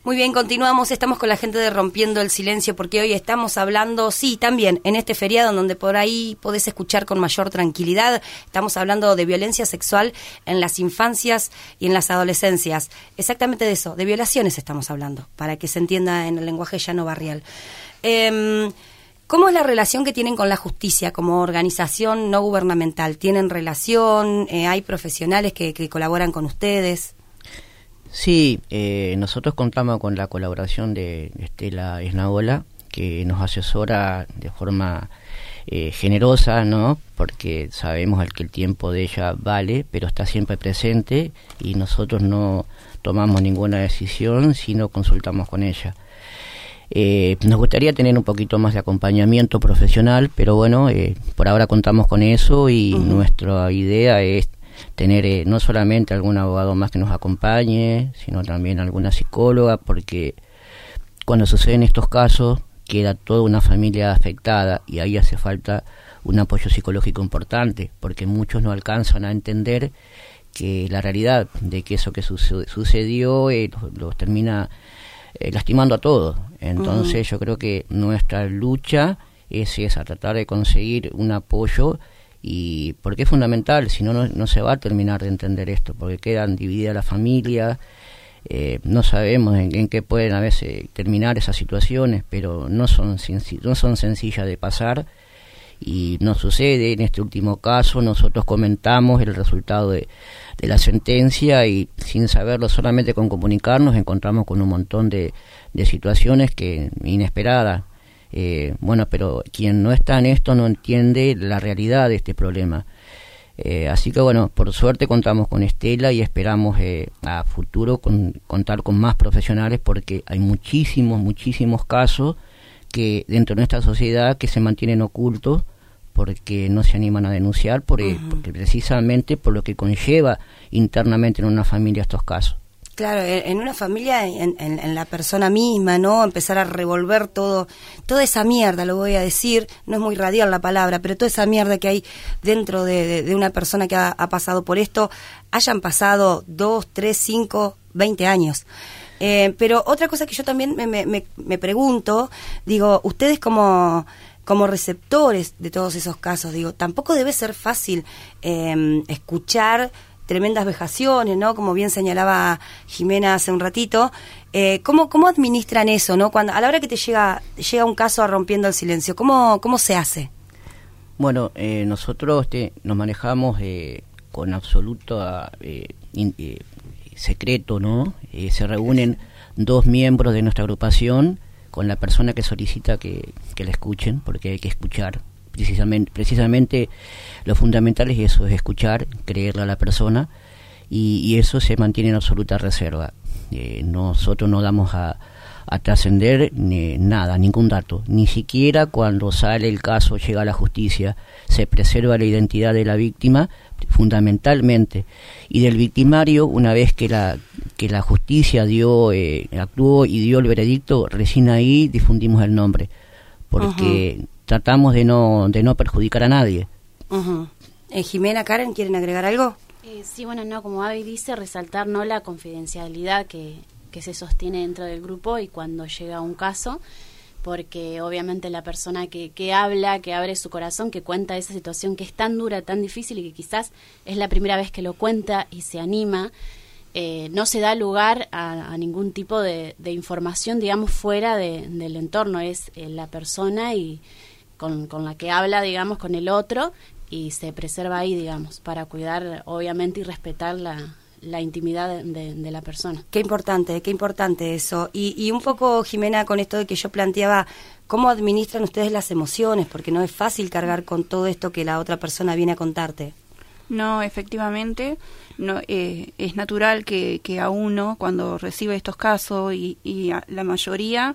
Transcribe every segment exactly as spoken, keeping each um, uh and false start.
Muy bien, continuamos, estamos con la gente de Rompiendo el Silencio, porque hoy estamos hablando, sí, también en este feriado donde por ahí podés escuchar con mayor tranquilidad, estamos hablando de violencia sexual en las infancias y en las adolescencias. Exactamente de eso, de violaciones estamos hablando, para que se entienda en el lenguaje llano barrial. Eh, ¿Cómo es la relación que tienen con la justicia como organización no gubernamental? ¿Tienen relación? Eh, ¿Hay profesionales que, que colaboran con ustedes? Sí, eh, nosotros contamos con la colaboración de Estela Esnaola, que nos asesora de forma eh, generosa, ¿no? Porque sabemos que el tiempo de ella vale, pero está siempre presente y nosotros no tomamos ninguna decisión si no consultamos con ella. Eh, nos gustaría tener un poquito más de acompañamiento profesional, pero bueno, eh, por ahora contamos con eso y uh-huh. nuestra idea es tener eh, no solamente algún abogado más que nos acompañe, sino también alguna psicóloga, porque cuando suceden estos casos queda toda una familia afectada y ahí hace falta un apoyo psicológico importante, porque muchos no alcanzan a entender que la realidad de que eso que suce- sucedió eh, los, los termina eh, lastimando a todos. Entonces uh-huh. yo creo que nuestra lucha es esa, tratar de conseguir un apoyo, y porque es fundamental, si no, no se va a terminar de entender esto, porque quedan divididas las familias, eh, no sabemos en, en qué pueden a veces terminar esas situaciones, pero no son, no son sencillas de pasar, y nos sucede. En este último caso nosotros comentamos el resultado de, de la sentencia y sin saberlo, solamente con comunicarnos, encontramos con un montón de, de situaciones que inesperadas. Eh, bueno, pero quien no está en esto no entiende la realidad de este problema. Eh, así que bueno, por suerte contamos con Estela y esperamos eh, a futuro con, contar con más profesionales, porque hay muchísimos, muchísimos casos que dentro de nuestra sociedad que se mantienen ocultos porque no se animan a denunciar, por, uh-huh. porque precisamente por lo que conlleva internamente en una familia estos casos. Claro, en una familia, en, en, en la persona misma, ¿no? Empezar a revolver todo, toda esa mierda, lo voy a decir, no es muy radial la palabra, pero toda esa mierda que hay dentro de, de, de una persona que ha, ha pasado por esto, hayan pasado dos, tres, cinco, veinte años. Eh, pero otra cosa que yo también me, me, me pregunto, digo, ustedes como... como receptores de todos esos casos, digo, tampoco debe ser fácil eh, escuchar tremendas vejaciones, ¿no? Como bien señalaba Jimena hace un ratito. Eh, ¿cómo, ¿Cómo administran eso, no? Cuando a la hora que te llega llega un caso a Rompiendo el Silencio, ¿cómo, cómo se hace? Bueno, eh, nosotros este, nos manejamos eh, con absoluto eh, in, eh, secreto, ¿no? Eh, se reúnen dos miembros de nuestra agrupación con la persona que solicita que, que la escuchen, porque hay que escuchar. Precisamente, precisamente lo fundamental es eso, es escuchar, creerle a la persona, y, y eso se mantiene en absoluta reserva. Eh, nosotros no damos a, a trascender ni, nada, ningún dato, ni siquiera cuando sale el caso, llega a la justicia, se preserva la identidad de la víctima, fundamentalmente, y del victimario. Una vez que la que la justicia dio eh, actuó y dio el veredicto, recién ahí difundimos el nombre, porque uh-huh. tratamos de no de no perjudicar a nadie. Uh-huh. eh, Jimena, Karen, ¿quieren agregar algo? Eh, sí, bueno, no, como Abby dice, resaltar no la confidencialidad que, que se sostiene dentro del grupo y cuando llega un caso, porque obviamente la persona que, que habla, que abre su corazón, que cuenta esa situación que es tan dura, tan difícil y que quizás es la primera vez que lo cuenta y se anima, eh, no se da lugar a, a ningún tipo de, de información, digamos, fuera de, del entorno. Es eh, la persona y con, con la que habla, digamos, con el otro, y se preserva ahí, digamos, para cuidar, obviamente, y respetar la, la intimidad de, de la persona. Qué importante, qué importante eso. Y, y un poco, Jimena, con esto de que yo planteaba, ¿cómo administran ustedes las emociones? Porque no es fácil cargar con todo esto que la otra persona viene a contarte. No, efectivamente, no eh, es natural que, que a uno, cuando recibe estos casos, y, y a la mayoría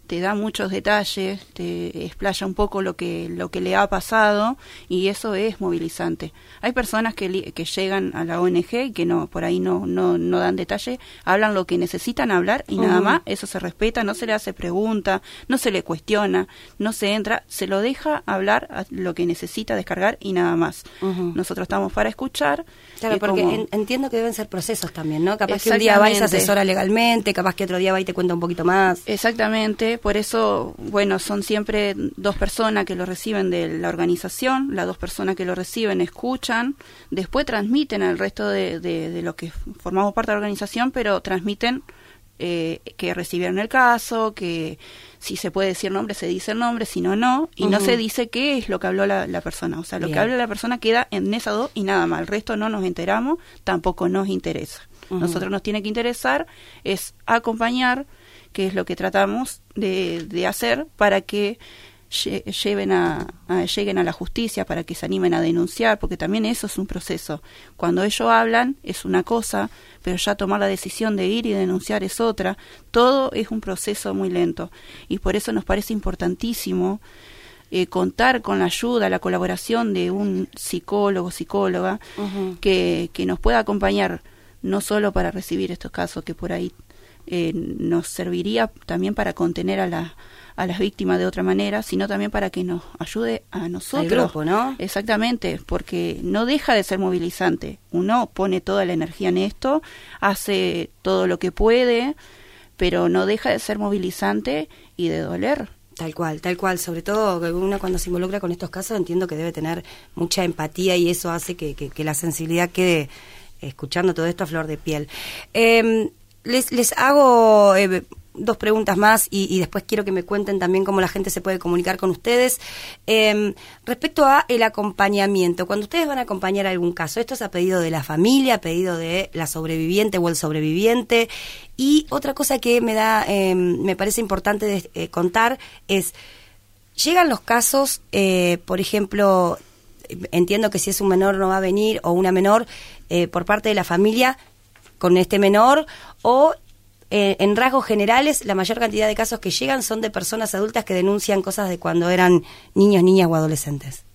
te da muchos detalles, te explaya un poco lo que lo que le ha pasado, y eso es movilizante. Hay personas que, li- que llegan a la O N G y que no por ahí no no no dan detalle, hablan lo que necesitan hablar y uh-huh. nada más, eso se respeta, no se le hace pregunta, no se le cuestiona, no se entra, se lo deja hablar a lo que necesita descargar y nada más. Uh-huh. Nosotros estamos para escuchar. Claro, porque como... en, entiendo que deben ser procesos también, ¿no? Capaz que un día va y se asesora legalmente, capaz que otro día va y te cuenta un poquito más. Exactamente, por eso, bueno, son siempre dos personas que lo reciben de la organización, las dos personas que lo reciben escuchan, después transmiten al resto de, de, de los que formamos parte de la organización, pero transmiten eh, que recibieron el caso, que si se puede decir nombre, se dice el nombre, si no, no, y uh-huh. no se dice qué es lo que habló la, la persona, o sea, lo Bien. que habla la persona queda en esas dos y nada más, el resto no nos enteramos, tampoco nos interesa. Uh-huh. Nosotros nos tiene que interesar es acompañar, que es lo que tratamos de, de hacer para que lle, lleven a, a, lleguen a la justicia, para que se animen a denunciar, porque también eso es un proceso. Cuando ellos hablan es una cosa, pero ya tomar la decisión de ir y denunciar es otra. Todo es un proceso muy lento y por eso nos parece importantísimo eh, contar con la ayuda, la colaboración de un psicólogo, psicóloga, uh-huh. que, que nos pueda acompañar no solo para recibir estos casos que por ahí Eh, nos serviría también para contener a, la, a las víctimas de otra manera, sino también para que nos ayude a nosotros. Al grupo, ¿no? Exactamente, porque no deja de ser movilizante. Uno pone toda la energía en esto, hace todo lo que puede, pero no deja de ser movilizante y de doler. Tal cual, tal cual. Sobre todo uno cuando se involucra con estos casos entiendo que debe tener mucha empatía y eso hace que, que, que la sensibilidad quede escuchando todo esto a flor de piel. Eh, Les, les hago eh, dos preguntas más y, y después quiero que me cuenten también cómo la gente se puede comunicar con ustedes. Eh, respecto a el acompañamiento, cuando ustedes van a acompañar algún caso, esto es a pedido de la familia, a pedido de la sobreviviente o el sobreviviente. Y otra cosa que me da, eh, me parece importante de, eh, contar es, llegan los casos, eh, por ejemplo, entiendo que si es un menor no va a venir, o una menor, eh, por parte de la familia, con este menor, o eh, en rasgos generales la mayor cantidad de casos que llegan son de personas adultas que denuncian cosas de cuando eran niños, niñas o adolescentes.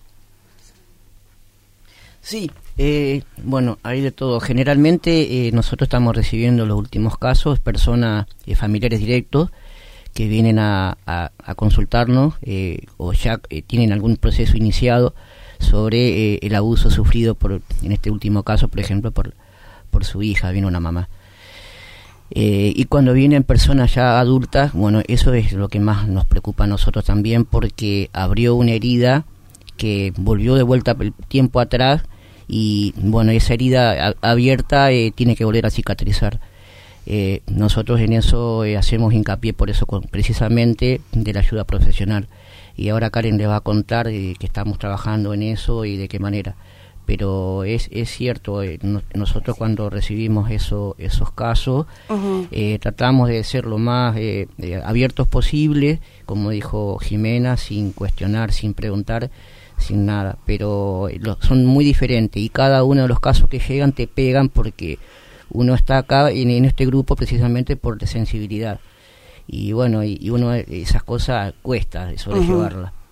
Sí, eh, bueno, hay de todo. Generalmente eh, nosotros estamos recibiendo los últimos casos, personas, eh, familiares directos que vienen a, a, a consultarnos eh, o ya eh, tienen algún proceso iniciado sobre eh, el abuso sufrido por, en este último caso, por ejemplo, por por su hija, vino una mamá. Eh, y cuando vienen personas ya adultas, bueno, eso es lo que más nos preocupa a nosotros también, porque abrió una herida que volvió de vuelta el tiempo atrás y, bueno, esa herida a, abierta eh, tiene que volver a cicatrizar. Eh, nosotros en eso eh, hacemos hincapié, por eso con, precisamente de la ayuda profesional. Y ahora Karen les va a contar eh, que estamos trabajando en eso y de qué manera. Pero es es cierto, eh, no, nosotros cuando recibimos eso, esos casos, uh-huh. eh, tratamos de ser lo más eh, eh, abiertos posible, como dijo Jimena, sin cuestionar, sin preguntar, sin nada, pero lo, son muy diferentes y cada uno de los casos que llegan te pegan porque uno está acá en, en este grupo precisamente por la sensibilidad y bueno, y, y uno esas cosas cuesta sobrellevarlas. Uh-huh.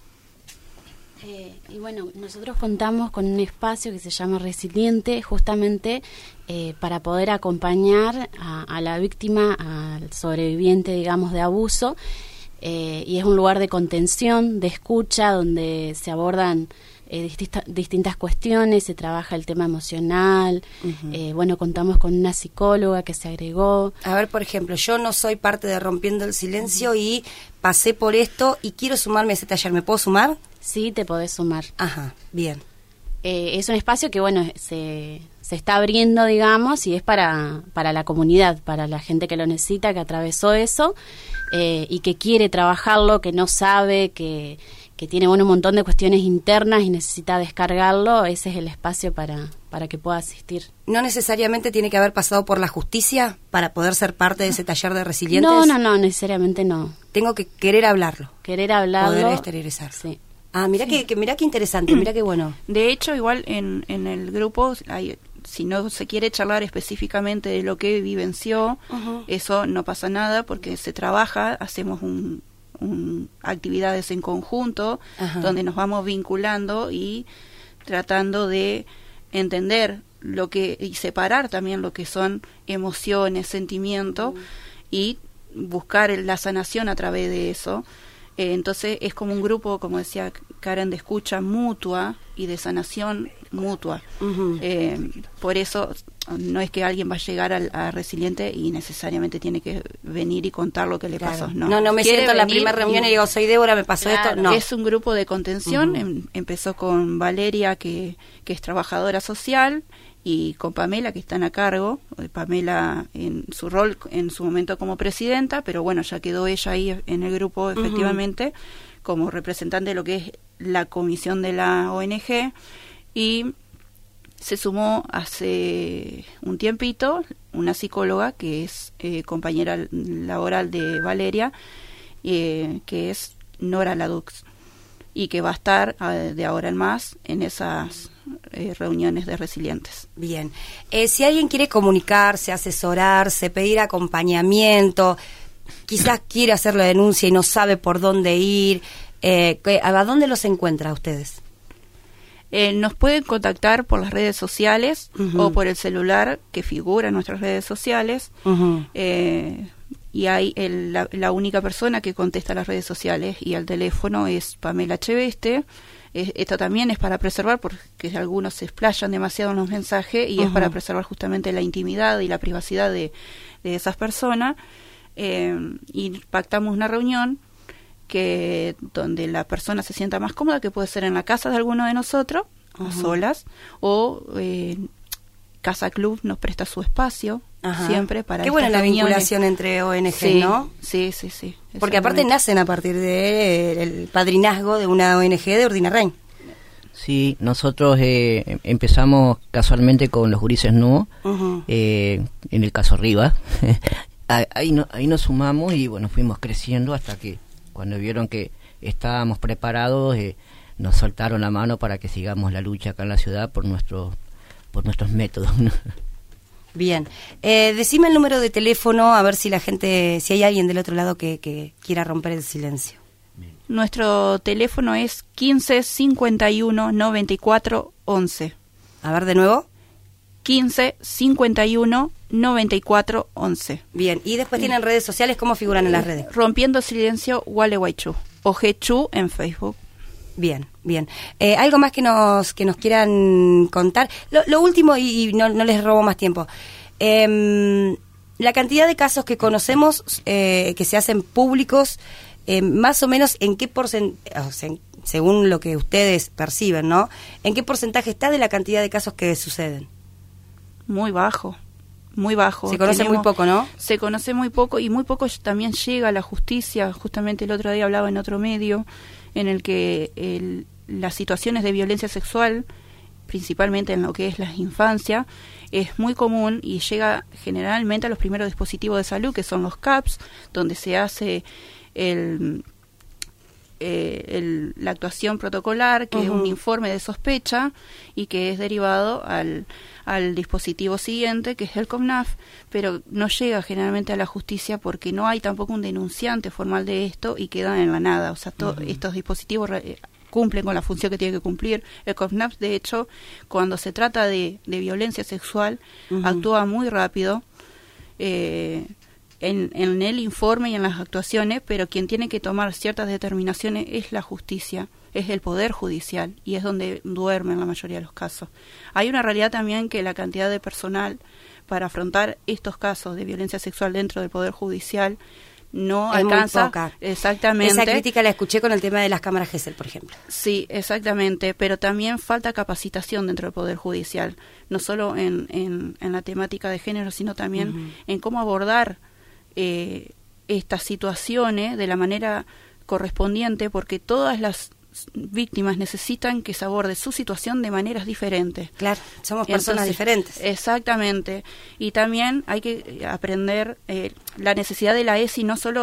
Y bueno, nosotros contamos con un espacio que se llama Resiliente, justamente eh, para poder acompañar a, a la víctima, al sobreviviente, digamos, de abuso, eh, y es un lugar de contención, de escucha, donde se abordan eh, distinta, distintas cuestiones, se trabaja el tema emocional, uh-huh. eh, bueno, contamos con una psicóloga que se agregó. A ver, por ejemplo, yo no soy parte de Rompiendo el Silencio uh-huh. y pasé por esto y quiero sumarme a ese taller, ¿me puedo sumar? Sí, te podés sumar. Ajá, bien. Eh, es un espacio que, bueno, se, se está abriendo, digamos, y es para, para la comunidad, para la gente que lo necesita, que atravesó eso, eh, y que quiere trabajarlo, que no sabe, que, que tiene, bueno, un montón de cuestiones internas y necesita descargarlo. Ese es el espacio para, para que pueda asistir. ¿No necesariamente tiene que haber pasado por la justicia para poder ser parte de ese taller de resilientes? No, no, no, necesariamente no. Tengo que querer hablarlo. Querer hablarlo. Poder exteriorizar. Sí. Ah, mira sí. que, que mira qué interesante, mira qué bueno. De hecho, igual en, en el grupo hay si no se quiere charlar específicamente de lo que vivenció, uh-huh. eso no pasa nada porque se trabaja, hacemos un, un actividades en conjunto, uh-huh. donde nos vamos vinculando y tratando de entender lo que y separar también lo que son emociones, sentimientos, uh-huh. y buscar la sanación a través de eso. Eh, entonces es como un grupo, como decía Karen, de escucha mutua y de sanación mutua. Uh-huh. Eh, por eso no es que alguien va a llegar a, a Resiliente y necesariamente tiene que venir y contar lo que le claro. pasó. No, no, no me siento en la primera reunión y digo, soy Débora, me pasó claro. esto. No. Es un grupo de contención. Uh-huh. em, empezó con Valeria, que, que es trabajadora social, y con Pamela, que están a cargo. Pamela en su rol en su momento como presidenta, pero bueno, ya quedó ella ahí en el grupo efectivamente, uh-huh. como representante de lo que es la comisión de la O N G, y se sumó hace un tiempito una psicóloga que es eh, compañera laboral de Valeria, eh, que es Nora Ladux, y que va a estar eh, de ahora en más en esas eh, reuniones de resilientes. Bien. Eh, si alguien quiere comunicarse, asesorarse, pedir acompañamiento, quizás quiere hacer la denuncia y no sabe por dónde ir, eh, ¿a dónde los encuentra a ustedes? Eh, nos pueden contactar por las redes sociales, uh-huh. o por el celular que figura en nuestras redes sociales. Uh-huh. Eh, y hay el, la, la única persona que contesta las redes sociales y al teléfono es Pamela Cheveste. Eh, esto también es para preservar, porque algunos se explayan demasiado en los mensajes y uh-huh. es para preservar justamente la intimidad y la privacidad de, de esas personas. Eh, y pactamos una reunión que donde la persona se sienta más cómoda, que puede ser en la casa de alguno de nosotros, uh-huh. a solas, o eh, Casa Club nos presta su espacio. Ajá. Siempre para qué buena la vinculación entre O N G, sí, ¿no? Sí, sí, sí. Porque aparte nacen a partir del de padrinazgo de una O N G de Urdinarrain. Sí, nosotros eh, empezamos casualmente con los gurises nuevos, uh-huh. eh, en el caso Rivas. ahí, no, ahí nos sumamos y bueno, fuimos creciendo hasta que cuando vieron que estábamos preparados, eh, nos soltaron la mano para que sigamos la lucha acá en la ciudad por nuestro, por nuestros métodos. Bien, eh, decime el número de teléfono, a ver si la gente, si hay alguien del otro lado que, que quiera romper el silencio. Nuestro teléfono es quince cincuenta y uno noventa y cuatro once. A ver, de nuevo. quince cincuenta y uno noventa y cuatro once. Bien, y después tienen redes sociales, ¿cómo figuran en las redes? Rompiendo Silencio Gualeguaychú, o G Chu en Facebook. Bien, bien. Eh, ¿Algo más que nos que nos quieran contar? Lo, lo último, y, y no, no les robo más tiempo. Eh, la cantidad de casos que conocemos, eh, que se hacen públicos, eh, más o menos en qué porcentaje, o sea, según lo que ustedes perciben, ¿no? ¿En qué porcentaje está de la cantidad de casos que suceden? Muy bajo, muy bajo. Se conoce Tenemos, muy poco, ¿no? Se conoce muy poco y muy poco también llega a la justicia. Justamente el otro día hablaba en otro medio en el que el, las situaciones de violencia sexual, principalmente en lo que es la infancia, es muy común y llega generalmente a los primeros dispositivos de salud, que son los C A Ps, donde se hace el, eh, el, la actuación protocolar, que uh-huh. es un informe de sospecha y que es derivado al, al dispositivo siguiente, que es el COMNAF, pero no llega generalmente a la justicia porque no hay tampoco un denunciante formal de esto y quedan en la nada. O sea, to, uh-huh. estos dispositivos re, cumplen con la función que tiene que cumplir. El COMNAF, de hecho, cuando se trata de, de violencia sexual, uh-huh. actúa muy rápido, eh, En, en el informe y en las actuaciones, pero quien tiene que tomar ciertas determinaciones es la justicia, es el Poder Judicial, y es donde duerme en la mayoría de los casos. Hay una realidad también que la cantidad de personal para afrontar estos casos de violencia sexual dentro del Poder Judicial no es alcanza. Muy poca. Exactamente. Esa crítica la escuché con el tema de las cámaras Gesell, por ejemplo. Sí, exactamente, pero también falta capacitación dentro del Poder Judicial, no solo en, en, en la temática de género, sino también uh-huh. en cómo abordar Eh, estas situaciones de la manera correspondiente, porque todas las víctimas necesitan que se aborde su situación de maneras diferentes. Claro, somos personas Entonces, diferentes. Exactamente. Y también hay que aprender eh, la necesidad de la E S I, no solo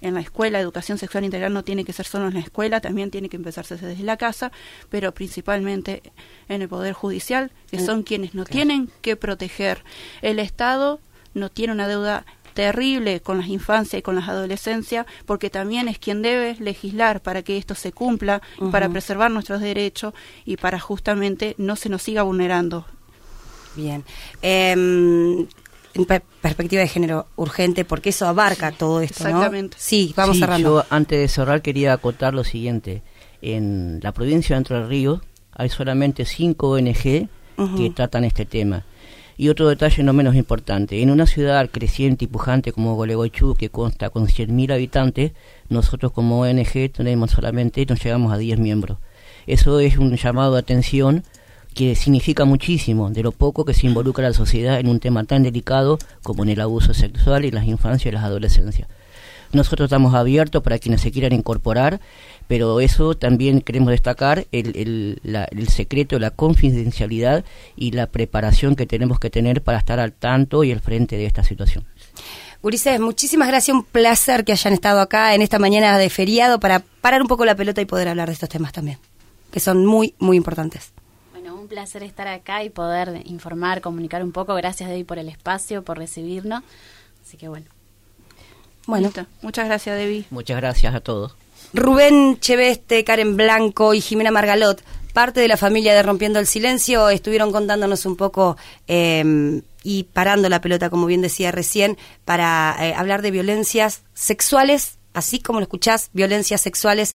en la escuela, educación sexual integral no tiene que ser solo en la escuela, también tiene que empezarse desde la casa, pero principalmente en el Poder Judicial, que son quienes nos Claro. tienen que proteger. El Estado no tiene una deuda terrible con las infancias y con las adolescencias, porque también es quien debe legislar para que esto se cumpla, uh-huh. y para preservar nuestros derechos y para justamente no se nos siga vulnerando. Bien. Eh, en per- perspectiva de género urgente, porque eso abarca todo esto, Exactamente. ¿no? Sí, vamos sí, cerrando. Yo antes de cerrar quería acotar lo siguiente. En la provincia de Entre Ríos hay solamente cinco O N G uh-huh. que tratan este tema. Y otro detalle no menos importante, en una ciudad creciente y pujante como Gualeguaychú, que consta con cien mil habitantes, nosotros como O N G tenemos solamente, nos llegamos a diez miembros. Eso es un llamado de atención que significa muchísimo de lo poco que se involucra la sociedad en un tema tan delicado como en el abuso sexual en las infancias y las adolescencias. Nosotros estamos abiertos para quienes se quieran incorporar, pero eso también queremos destacar el, el, la, el secreto, la confidencialidad y la preparación que tenemos que tener para estar al tanto y al frente de esta situación. Ulises, muchísimas gracias, un placer que hayan estado acá en esta mañana de feriado para parar un poco la pelota y poder hablar de estos temas también, que son muy, muy importantes. Bueno, un placer estar acá y poder informar, comunicar un poco. Gracias, Debbie, por el espacio, por recibirnos. Así que bueno. Bueno, Listo. Muchas gracias, Debbie. Muchas gracias a todos. Rubén Cheveste, Karen Blanco y Jimena Margalot, parte de la familia de Rompiendo el Silencio, estuvieron contándonos un poco eh, y parando la pelota, como bien decía recién, para eh, hablar de violencias sexuales, así como lo escuchás, violencias sexuales